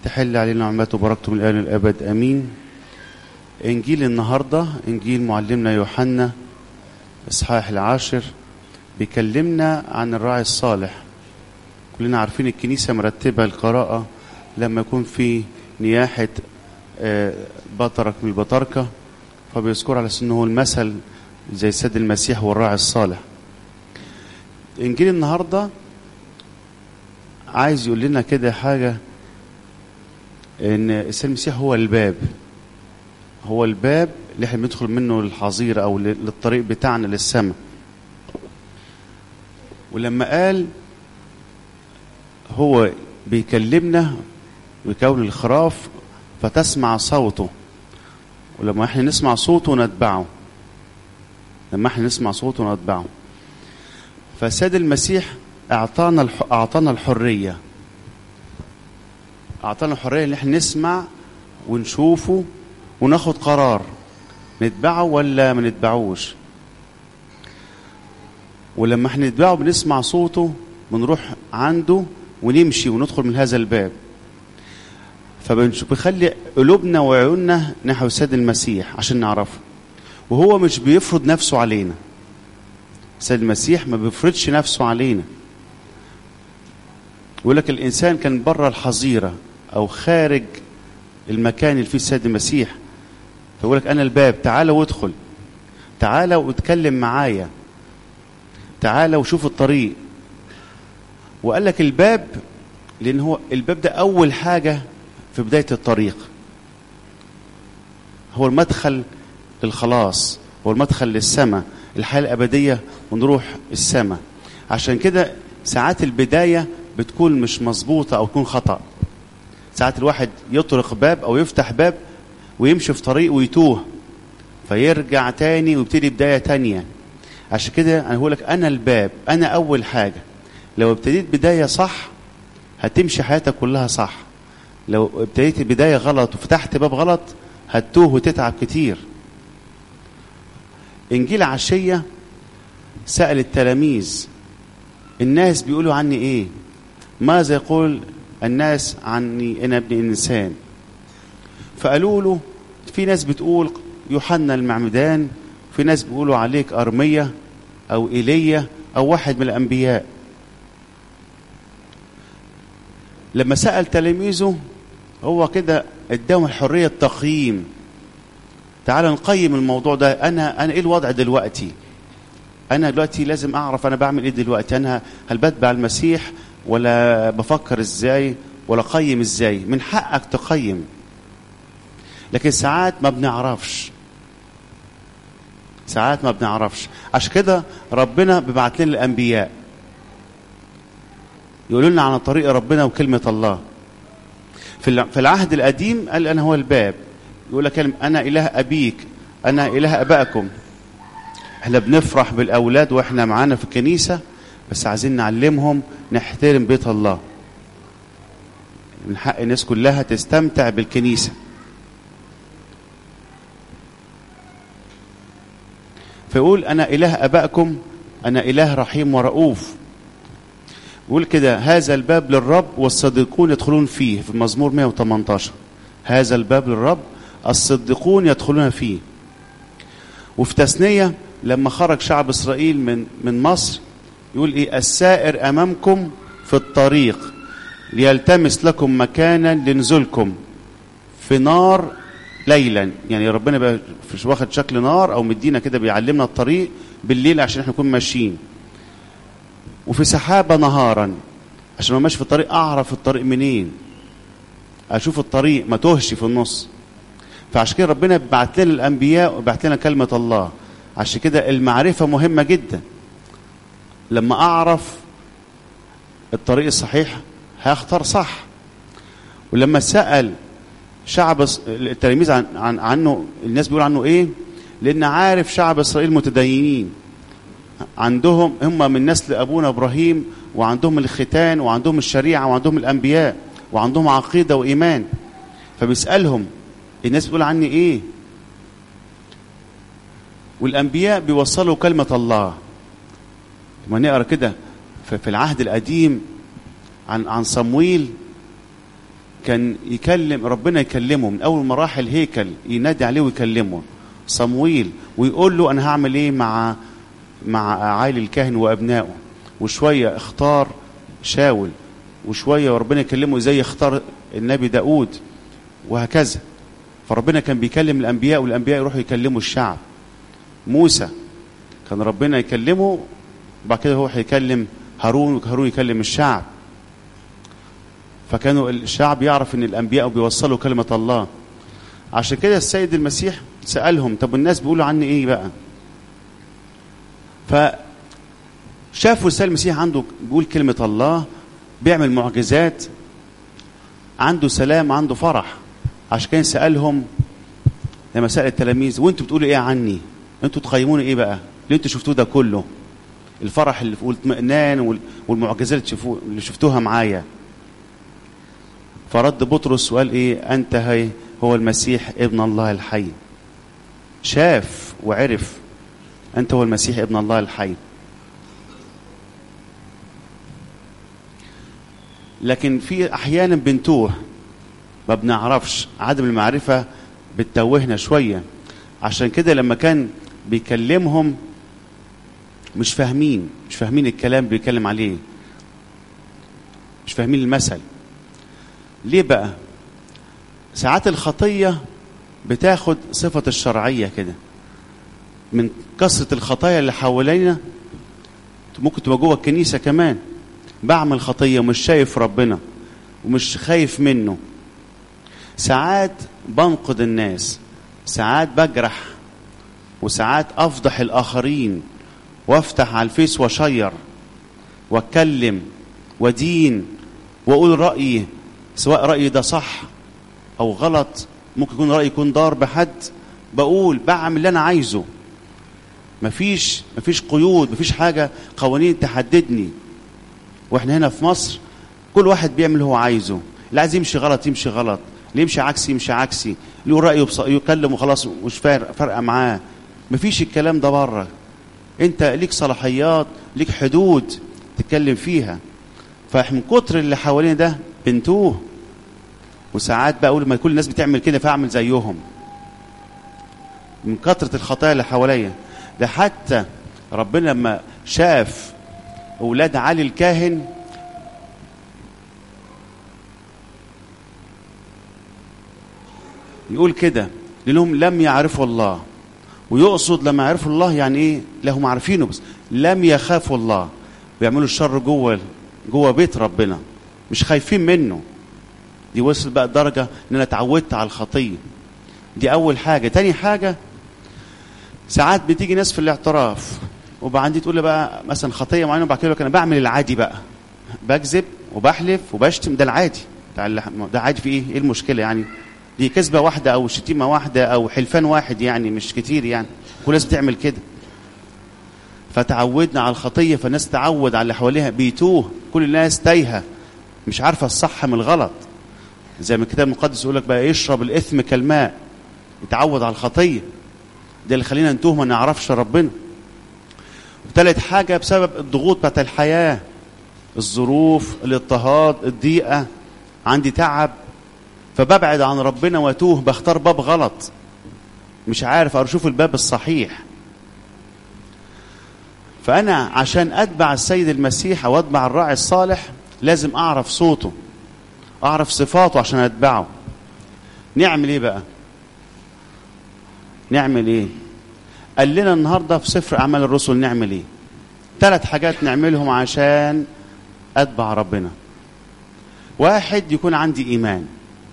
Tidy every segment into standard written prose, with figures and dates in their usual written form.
تحل علينا نعمته وبركته من الآن للأبد آمين. إنجيل النهاردة إنجيل معلمنا يوحنا إصحاح 10 بيكلمنا عن الراعي الصالح. كلنا عارفين الكنيسة مرتبة القراءة لما يكون في نياحة بطرك من البطاركة، فبيذكر على أنه المثل زي السيد المسيح والراعي الصالح. إنجيل النهاردة عايز يقول لنا كده حاجة، ان السيد المسيح هو الباب، هو الباب اللي احنا بندخل منه للحظيرة او للطريق بتاعنا للسماء. ولما قال هو بيكلمنا بكون الخراف فتسمع صوته، ولما احنا نسمع صوته نتبعه، لما احنا نسمع صوته نتبعه. فالسيد المسيح اعطانا الحرية، أعطانا الحرية إن احنا نسمع ونشوفه وناخد قرار نتبعه ولا ما نتبعوش. ولما احنا نتبعه بنسمع صوته بنروح عنده ونمشي وندخل من هذا الباب. فبنخلي قلوبنا وعيوننا نحو السيد المسيح عشان نعرفه. وهو مش بيفرض نفسه علينا، السيد المسيح ما بيفرضش نفسه علينا. يقول لك الإنسان كان بره الحظيرة أو خارج المكان اللي فيه السيد المسيح، فيقول لك أنا الباب، تعالى وادخل، تعالى واتكلم معايا، تعالى وشوف الطريق. وقال لك الباب لأن هو الباب ده أول حاجة في بداية الطريق، هو المدخل للخلاص، هو المدخل للسماء، الحياة الأبدية ونروح السماء. عشان كده ساعات البداية بتكون مش مظبوطة أو تكون خطأ. ساعات الواحد يطرق باب أو يفتح باب ويمشي في طريق ويتوه، فيرجع تاني ويبتدي بداية تانية. عشان كده أنا هقولك أنا الباب، أنا أول حاجة. لو ابتديت بداية صح هتمشي حياتك كلها صح. لو ابتديت بداية غلط وفتحت باب غلط هتتوه وتتعب كتير. إنجيل عشية سأل التلاميذ الناس بيقولوا عني إيه؟ ماذا يقول الناس عني أنا ابن الإنسان؟ فقالوا له في ناس بتقول يوحنا المعمدان، في ناس بيقولوا عليك أرمية أو إيليا أو واحد من الأنبياء. لما سأل تلاميذه هو كده اداهم الحرية التقييم. تعال نقيم الموضوع ده، أنا إيه الوضع دلوقتي؟ أنا دلوقتي لازم أعرف أنا بعمل إيه دلوقتي. أنا هل بتبع المسيح ولا بفكر إزاي ولا قيم إزاي؟ من حقك تقيم، لكن ساعات ما بنعرفش، ساعات ما بنعرفش. عشان كده ربنا بيبعت لنا الأنبياء يقولوا لنا عن طريق ربنا وكلمة الله. في العهد القديم قال أنا هو الباب، يقول لك أنا إله أبيك، أنا إله أبائكم. احنا بنفرح بالأولاد وإحنا معانا في الكنيسة، بس عايزين نعلمهم نحترم بيت الله. من حق الناس كلها تستمتع بالكنيسة. فيقول أنا إله أبائكم، أنا إله رحيم ورؤوف. يقول كده هذا الباب للرب والصديقون يدخلون فيه، في المزمور 118. هذا الباب للرب الصديقون يدخلون فيه. وفي تثنية لما خرج شعب إسرائيل من مصر يقول إيه؟ السائر أمامكم في الطريق ليلتمس لكم مكانا لنزلكم في نار ليلا. يعني ربنا بقى مش واخد شكل نار أو مدينا كده بيعلمنا الطريق بالليل عشان احنا نكون ماشيين، وفي سحابة نهارا عشان ما ماشي في الطريق أعرف الطريق منين، أشوف الطريق ما توهش في النص. فعشان كده ربنا بعت لنا الأنبياء وبعت لنا كلمة الله. عشان كده المعرفة مهمة جدا. لما أعرف الطريق الصحيح هختار صح. ولما سأل شعب التلاميذ عنه، الناس بيقول عنه إيه؟ لأن عارف شعب إسرائيل متدينين، عندهم هم من نسل أبونا إبراهيم، وعندهم الختان وعندهم الشريعة وعندهم الأنبياء وعندهم عقيدة وإيمان. فبيسألهم الناس بتقول عني إيه؟ والأنبياء بيوصلوا كلمة الله. لما نقرأ كده في العهد القديم عن صمويل كان يكلم ربنا، يكلمه من أول ما راح الهيكل ينادي عليه ويكلمه صمويل ويقول له أنا هعمل إيه مع عائل الكاهن وأبنائه، وشوية اختار شاول، وشوية وربنا يكلمه ازاي يختار النبي داود، وهكذا. فربنا كان بيكلم الأنبياء والأنبياء يروحوا يكلموا الشعب. موسى كان ربنا يكلمه وبعد كده هو هيكلم هارون، وهارون يكلم الشعب. فكانوا الشعب يعرف ان الأنبياء بيوصلوا كلمة الله. عشان كده السيد المسيح سألهم طب الناس بيقولوا عني ايه بقى؟ فشافوا السيد المسيح عنده بيقول كلمة الله، بيعمل معجزات، عنده سلام، عنده فرح. عشان كده سألهم لما سأل التلاميذ وانتوا بتقولوا ايه عني؟ انتوا تقيموني ايه بقى؟ اللي انتوا شفتوه ده كله، الفرح اللي والاطمئنان والمعجزات اللي شفتوها معايا. فرد بطرس وقال ايه؟ انت هو المسيح ابن الله الحي. شاف وعرف انت هو المسيح ابن الله الحي. لكن في احيانا بنتوه، ما بنعرفش، عدم المعرفة بتتوهنا شوية. عشان كده لما كان بيكلمهم مش فاهمين الكلام بيكلم عليه، مش فاهمين المثل. ليه بقى؟ ساعات الخطية بتاخد صفة الشرعية كده من كثرة الخطايا اللي حوالينا. ممكن تبقى جوه الكنيسة كمان بعمل خطية ومش شايف ربنا ومش خايف منه. ساعات بنقد الناس، ساعات بجرح، وساعات أفضح الآخرين وافتح على الفيس وشير واتكلم ودين وأقول رأيي، سواء رأيي ده صح أو غلط. ممكن يكون رأيي يكون ضار بحد، بقول بعمل اللي أنا عايزه. مفيش قيود، مفيش حاجة قوانين تحددني. واحنا هنا في مصر كل واحد بيعمل اللي هو عايزه، اللي عايز يمشي غلط يمشي غلط، اللي يمشي عكسي يمشي عكسي، اللي رأيه يكلم وخلاص مش فارقة معاه. مفيش الكلام ده بره. انت ليك صلاحيات، ليك حدود تتكلم فيها. فمن كتر اللي حوالينا ده بنتوه. وساعات بقى اقول ما كل الناس بتعمل كده فاعمل زيهم، من كترة الخطايا اللي حواليا. ده حتى ربنا لما شاف أولاد علي الكاهن يقول كده لأنهم لم يعرفوا الله. ويقصد لما يعرفوا الله يعني ايه؟ لهم عارفينه بس لم يخافوا الله، بيعملوا الشر جوه بيت ربنا، مش خايفين منه. دي وصل بقى الدرجة ان انا اتعودت على الخطية. دي اول حاجة. تاني حاجة، ساعات بتيجي ناس في الاعتراف وبعدين تقول لي بقى مثلا خطية معينة وبعد كده لك انا بعمل العادي بقى، بكذب وبحلف وبشتم، ده العادي، ده عادي. في ايه المشكلة يعني؟ دي كذبة واحدة او شتيمة واحدة او حلفان واحد يعني، مش كتير يعني، كل الناس بتعمل كده. فتعودنا على الخطية، فالناس تعود على اللي حواليها، بيتوه. كل الناس تايهة مش عارفة الصح من الغلط. زي ما الكتاب المقدس يقول لك بقى يشرب الإثم كالماء، يتعود على الخطية. ده اللي خلينا نتوه ما نعرفش ربنا. وثالث حاجة بسبب الضغوط بتاعت الحياة، الظروف، الاضطهاد، الضيقة، عندي تعب فببعد عن ربنا واتوه، بختار باب غلط، مش عارف اشوف الباب الصحيح. فأنا عشان أتبع السيد المسيح أو أتبع الراعي الصالح لازم أعرف صوته، أعرف صفاته عشان أتبعه. نعمل إيه بقى؟ نعمل إيه؟ قال لنا النهاردة في سفر أعمال الرسل نعمل إيه؟ 3 حاجات نعملهم عشان أتبع ربنا. 1، يكون عندي إيمان.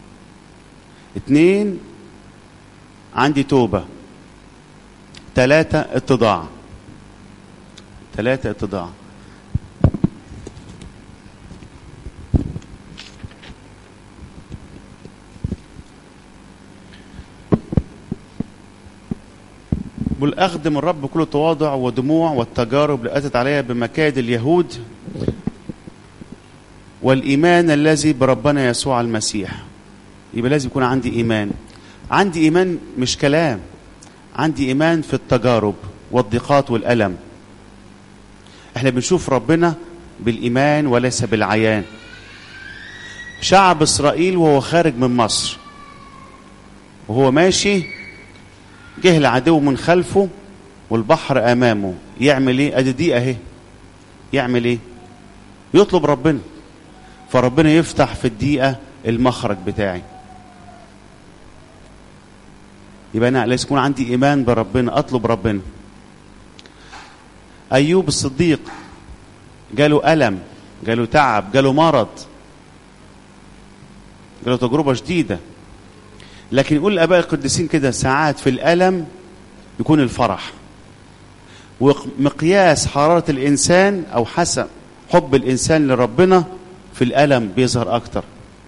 2، عندي توبة. 3، اتضاع. 3 اتضاع. والأخدم الرب بكل تواضع ودموع والتجارب اللي أتت عليها بمكائد اليهود والإيمان الذي بربنا يسوع المسيح. يبقى لازم يكون عندي إيمان. عندي إيمان مش كلام، عندي إيمان في التجارب والضيقات والألم. احنا بنشوف ربنا بالإيمان وليس بالعيان. شعب إسرائيل وهو خارج من مصر وهو ماشي، جه العدو من خلفه والبحر أمامه، يعمل ايه؟ ادي دي اهي، يعمل ايه؟ يطلب ربنا، فربنا يفتح في الدقيقة المخرج بتاعي. يبقى أنا لازم يكون عندي إيمان بربنا، أطلب ربنا. أيوب الصديق جاله ألم، جاله تعب، جاله مرض، جاله تجربة شديدة، لكن يقول الآباء القديسين كده ساعات في الألم يكون الفرح. ومقياس حرارة الإنسان أو حسب حب الإنسان لربنا في الألم بيظهر أكتر.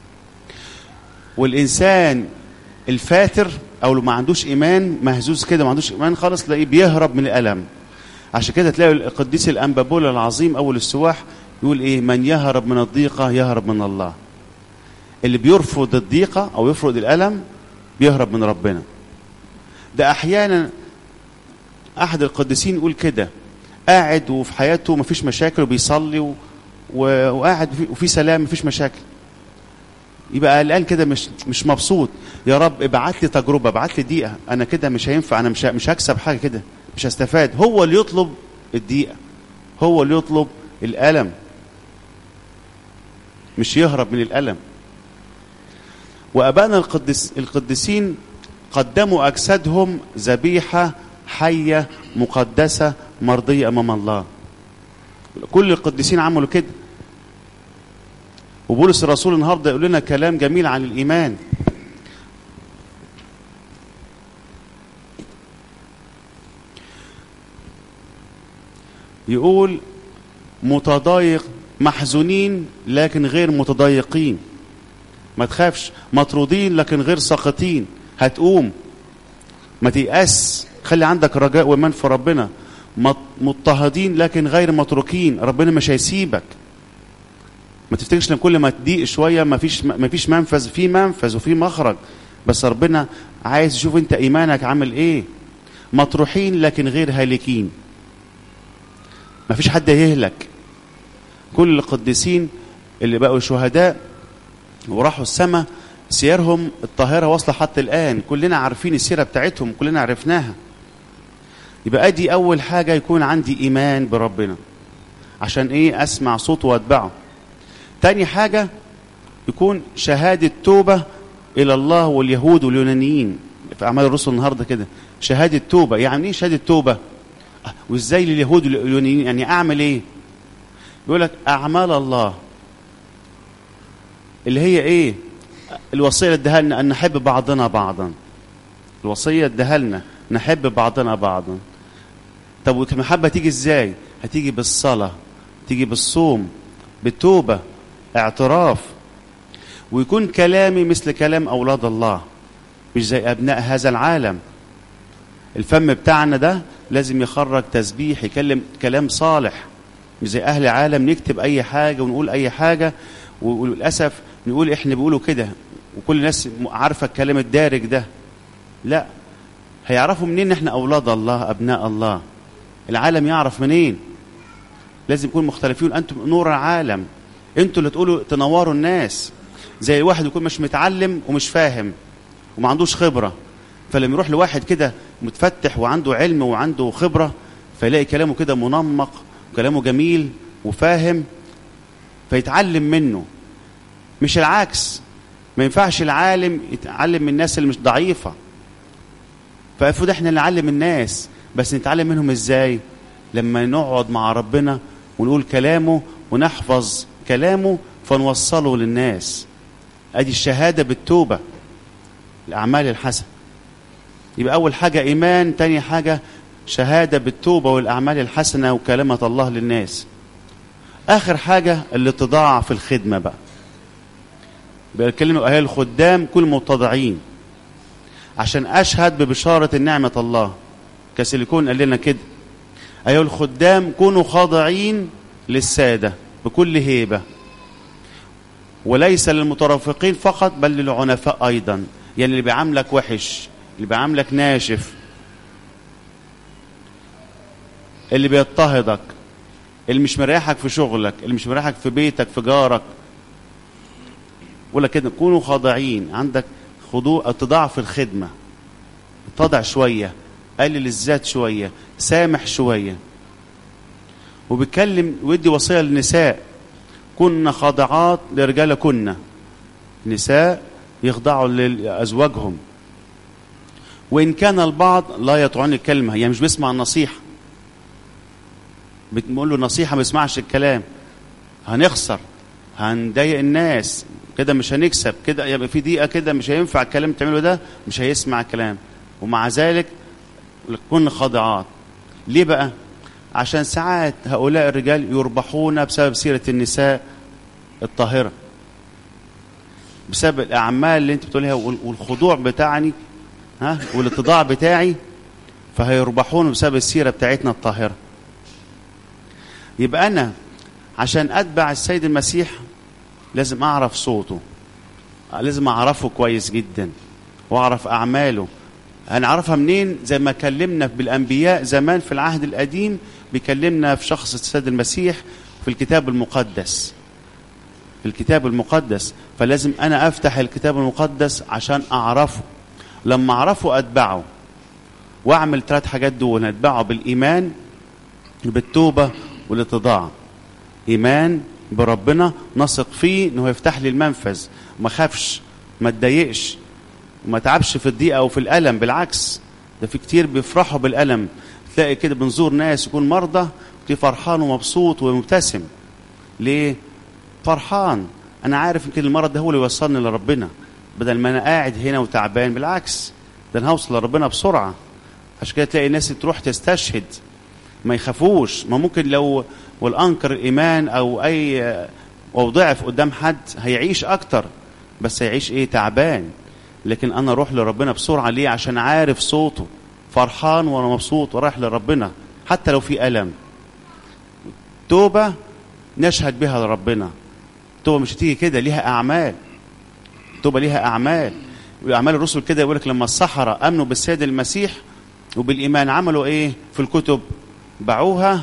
والإنسان الفاتر أو لو ما عندوش إيمان، مهزوز كده ما عندوش إيمان خالص، تلاقيه بيهرب من الألم. عشان كده تلاقي القديس الأنبا بولا العظيم أول السواح يقول إيه؟ من يهرب من الضيقة يهرب من الله. اللي بيرفض الضيقة أو يرفض الألم بيهرب من ربنا. ده أحيانا أحد القديسين يقول كده، قاعد وفي حياته مفيش مشاكل وبيصلي وقاعد وفي سلام مفيش مشاكل، يبقى قلقان كده، مش مبسوط. يا رب ابعت لي تجربة، ابعت لي دقيقة، أنا كده مش هينفع، أنا مش هكسب حاجة كده، مش هستفاد. هو اللي يطلب الدقيقة، هو اللي يطلب الألم، مش يهرب من الألم. وأبائنا القديسين قدموا أجسادهم ذبيحة حية مقدسة مرضية أمام الله. كل القديسين عملوا كده. وبولس الرسول النهارده يقول لنا كلام جميل عن الإيمان. يقول متضايق، محزونين لكن غير متضايقين، ما تخافش، مطرودين لكن غير ساقطين، هتقوم، ما تيأس، خلي عندك رجاء وإيمان في ربنا. مضطهدين لكن غير متروكين، ربنا مش هيسيبك. ما تفتكرش لما كل ما تضيق شويه ما فيش منفذ، في منفذ وفي مخرج، بس ربنا عايز يشوف انت ايمانك عامل ايه. مطروحين لكن غير هالكين، ما فيش حد يهلك. كل القديسين اللي بقوا شهداء وراحوا السماء سيرهم الطاهره واصله حتى الان، كلنا عارفين السيره بتاعتهم، كلنا عرفناها. يبقى ادي اول حاجه، يكون عندي ايمان بربنا. عشان ايه؟ اسمع صوته واتبعه. تاني حاجة يكون شهادة توبة إلى الله واليهود واليونانيين. في أعمال الرسل النهاردة كده شهادة توبة. يعني إيه شهادة توبة؟ وإزاي لليهود واليونانيين؟ يعني أعمل إيه؟ بيقول لك أعمال الله اللي هي إيه؟ الوصية اللي اداها لنا أن نحب بعضنا بعضا. الوصية اداها لنا نحب بعضنا بعضا. طب والمحبة تيجي إزاي؟ هتيجي بالصلاة، تيجي بالصوم، بالتوبة، اعتراف. ويكون كلامي مثل كلام أولاد الله، مش زي أبناء هذا العالم. الفم بتاعنا ده لازم يخرج تسبيح، يكلم كلام صالح، مش زي أهل العالم نكتب أي حاجة ونقول أي حاجة، وللأسف نقول إحنا بيقولوا كده وكل الناس عارفة الكلام الدارج ده. لا، هيعرفوا منين إحنا أولاد الله أبناء الله؟ العالم يعرف منين؟ لازم يكون مختلفين. أنتم نور العالم، أنتم اللي تقولوا تنوروا الناس. زي الواحد يكون مش متعلم ومش فاهم وما عندوش خبرة، فلما يروح لواحد كده متفتح وعنده علم وعنده خبرة، فيلاقي كلامه كده منمق وكلامه جميل وفاهم، فيتعلم منه. مش العكس، ما ينفعش العالم يتعلم من الناس اللي مش ضعيفة. فالمفروض احنا نعلم الناس، بس نتعلم منهم ازاي؟ لما نقعد مع ربنا ونقول كلامه ونحفظ كلامه فنوصله للناس. ادي الشهادة بالتوبة، الأعمال الحسنة. يبقى أول حاجة إيمان، تاني حاجة شهادة بالتوبة والأعمال الحسنة وكلمة الله للناس. آخر حاجة الاتضاع في الخدمة بقى. بيتكلموا أهل الخدام كل متضعين عشان أشهد ببشارة النعمة الله. كسيليكون قال لنا كده: أيها الخدام كونوا خاضعين للسادة بكل هيبة، وليس للمترفقين فقط بل للعنفاء أيضا. يعني اللي بيعاملك وحش، اللي بيعاملك ناشف، اللي بيضطهدك، اللي مش مريحك في شغلك، اللي مش مريحك في بيتك، في جارك، ولا كده كونوا خاضعين، عندك خضوع، اتضاع في الخدمة، اتضع شوية، قلل الذات شوية، سامح شوية. وبيتكلم ويدي وصية للنساء، كنا خاضعات لرجال، كنا نساء يخضعوا لأزواجهم، وإن كان البعض لا يطيعون الكلمة، يعني مش بيسمع النصيحة، بتقول له نصيحة ما بيسمعش الكلام، هنخسر، هنضايق الناس كده، مش هنكسب كده، يبقى في دقيقة كده مش هينفع الكلام اللي تعمله ده، مش هيسمع الكلام. ومع ذلك كنا خاضعات. ليه بقى؟ عشان ساعات هؤلاء الرجال يربحون بسبب سيرة النساء الطاهرة، بسبب الأعمال اللي انت بتقولها والخضوع بتاعني والاتضاع بتاعي، فهيربحون بسبب السيرة بتاعتنا الطاهرة. يبقى أنا عشان أتبع السيد المسيح لازم أعرف صوته، لازم أعرفه كويس جدا، وأعرف أعماله. هنعرفها منين؟ زي ما كلمنا بالأنبياء زمان في العهد القديم، بيكلمنا في شخص السيد المسيح في الكتاب المقدس، في الكتاب المقدس. فلازم أنا أفتح الكتاب المقدس عشان أعرفه، لما أعرفه أتبعه، وأعمل 3 حاجات دول. أتبعه بالإيمان، بالتوبة، والاتضاع. إيمان بربنا، نثق فيه إنه يفتح لي المنفذ، ما خافش، ما اتضايقش، وما تعبش في الضيقة أو في الألم. بالعكس، ده في كتير بيفرحوا بالألم، تلاقي كده بنزور ناس يكون مرضى تلاقيه فرحان ومبسوط ومبتسم. ليه؟ فرحان، أنا عارف يمكن المرض ده هو اللي يوصلني لربنا، بدل ما أنا قاعد هنا وتعبان. بالعكس، ده أنا هوصل لربنا بسرعة. عشان كده تلاقي ناس تروح تستشهد، ما يخافوش. ما ممكن لو والأنكر الإيمان أو ضعف قدام حد هيعيش أكتر، بس هيعيش إيه؟ تعبان. لكن أنا أروح لربنا بسرعة. ليه؟ عشان عارف صوته، فرحان وأنا مبسوط ورايح لربنا حتى لو في ألم. توبة نشهد بها لربنا. توبة مش هتيجي كده، ليها أعمال. توبة ليها أعمال، وأعمال الرسل كده يقولك لما السحرة أمنوا بالسيد المسيح وبالإيمان عملوا إيه في الكتب؟ باعوها